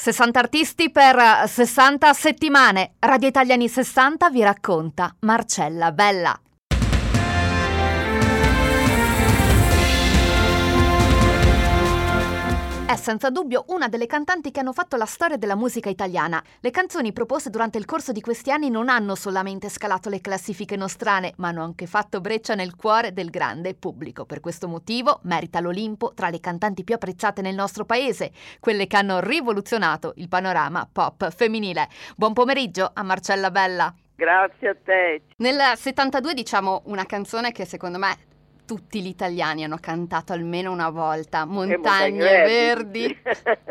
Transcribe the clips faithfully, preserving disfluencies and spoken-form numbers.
sessanta artisti per sessanta settimane. Radio Italia anni sessanta vi racconta Marcella Bella. È senza dubbio una delle cantanti che hanno fatto la storia della musica italiana. Le canzoni proposte durante il corso di questi anni non hanno solamente scalato le classifiche nostrane, ma hanno anche fatto breccia nel cuore del grande pubblico. Per questo motivo merita l'Olimpo tra le cantanti più apprezzate nel nostro paese, quelle che hanno rivoluzionato il panorama pop femminile. Buon pomeriggio a Marcella Bella. Grazie a te. Nel settantadue diciamo una canzone che secondo me tutti gli italiani hanno cantato almeno una volta, Montagne Verdi,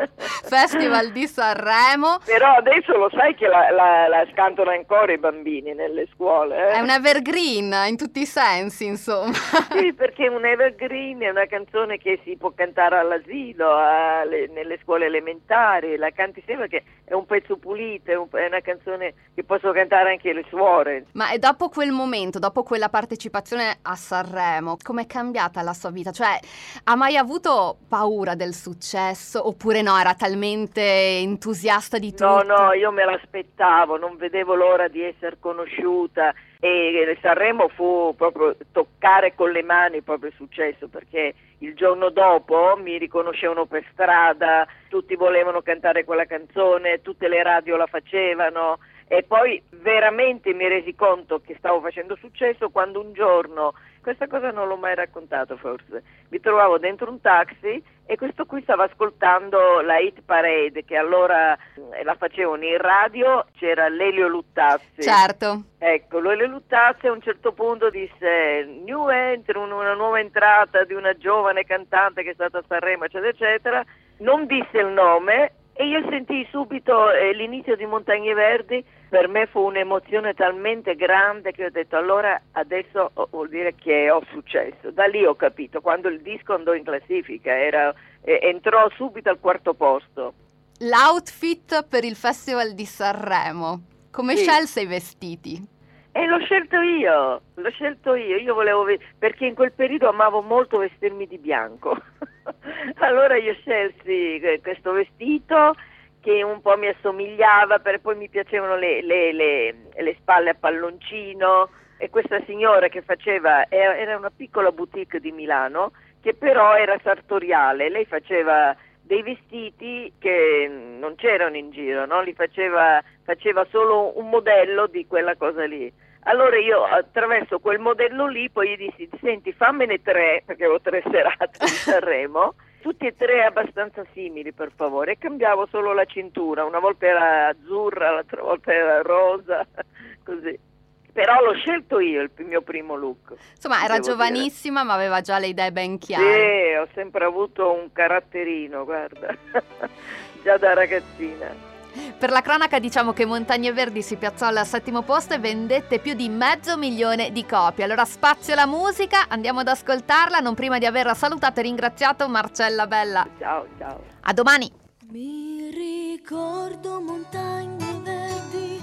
Festival di Sanremo. Però adesso lo sai che la, la, la cantano ancora i bambini nelle scuole. Eh? È un evergreen in tutti i sensi, insomma. Sì, perché un evergreen è una canzone che si può cantare all'asilo, alle, nelle scuole elementari, la canti sempre, che è un pezzo pulito, è, un, è una canzone che possono cantare anche le suore. Ma e dopo quel momento, dopo quella partecipazione a Sanremo, com'è cambiata la sua vita? Cioè, ha mai avuto paura del successo oppure no, era talmente entusiasta di tutto? No, no, io me l'aspettavo, non vedevo l'ora di essere conosciuta e Sanremo fu proprio toccare con le mani proprio il successo, perché il giorno dopo mi riconoscevano per strada, tutti volevano cantare quella canzone, tutte le radio la facevano e poi veramente mi resi conto che stavo facendo successo quando un giorno, questa cosa non l'ho mai raccontato forse, mi trovavo dentro un taxi e questo qui stava ascoltando la Hit Parade che allora eh, la facevano in radio, c'era Lelio Luttazzi. Certo. Ecco, Lelio Luttazzi a un certo punto disse new entry, una nuova entrata di una giovane cantante che è stata a Sanremo, eccetera, eccetera. Non disse il nome e io sentii subito eh, l'inizio di Montagne Verdi. Per me fu un'emozione talmente grande che ho detto allora adesso vuol dire che ho successo. Da lì ho capito, quando il disco andò in classifica, era, eh, entrò subito al quarto posto. L'outfit per il Festival di Sanremo, come sì. Scelse i vestiti? E l'ho scelto io, l'ho scelto io, io volevo ve- perché in quel periodo amavo molto vestirmi di bianco. Allora io scelsi questo vestito che un po' mi assomigliava, per poi mi piacevano le, le, le, le spalle a palloncino e questa signora che faceva, era una piccola boutique di Milano che però era sartoriale, lei faceva dei vestiti che non c'erano in giro, no? Li faceva, faceva solo un modello di quella cosa lì. Allora io attraverso quel modello lì poi gli dissi, senti fammene tre, perché avevo tre serate di Sanremo, tutti e tre abbastanza simili per favore, e cambiavo solo la cintura, una volta era azzurra, l'altra volta era rosa, così. Però l'ho scelto io il mio primo look. Insomma, era giovanissima dire. Ma aveva già le idee ben chiare. Sì, ho sempre avuto un caratterino, guarda, già da ragazzina. Per la cronaca diciamo che Montagne Verdi si piazzò al settimo posto e vendette più di mezzo milione di copie. Allora spazio alla musica, andiamo ad ascoltarla, non prima di aver salutato e ringraziato Marcella Bella. Ciao, ciao. A domani. Mi ricordo montagne verdi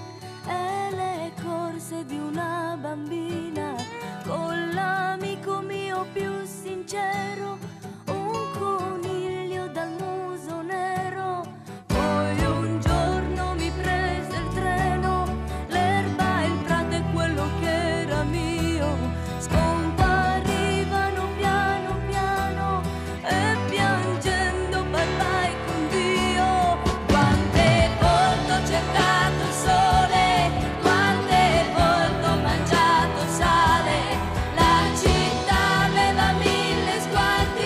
e le corse di una bambina con l'amico mio più sincero, un coniglio dal muso nero. Poi un giorno mi prese il treno, l'erba, il prato e quello che era mio scomparivano piano piano e piangendo bye bye con Dio. Quante volte ho cercato il sole, quante volte ho mangiato sale, la città aveva mille sguardi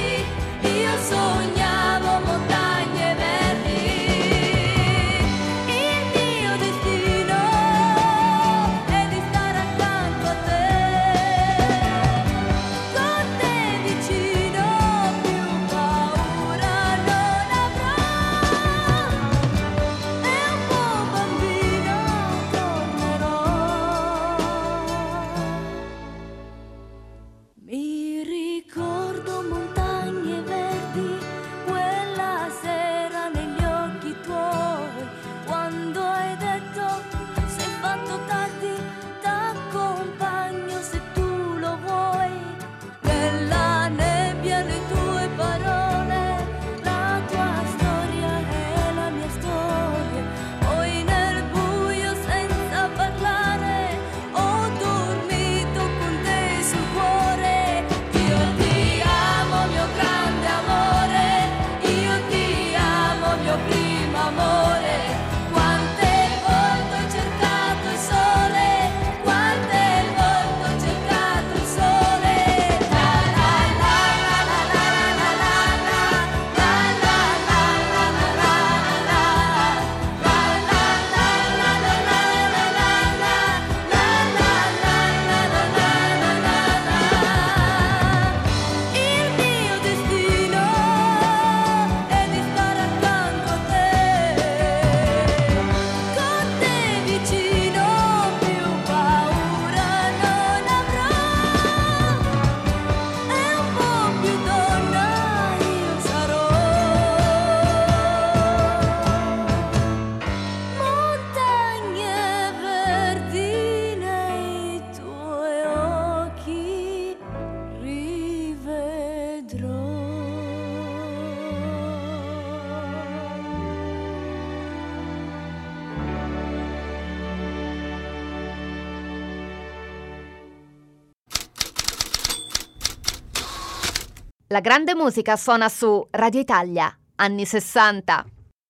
La grande musica suona su Radio Italia, anni sessanta.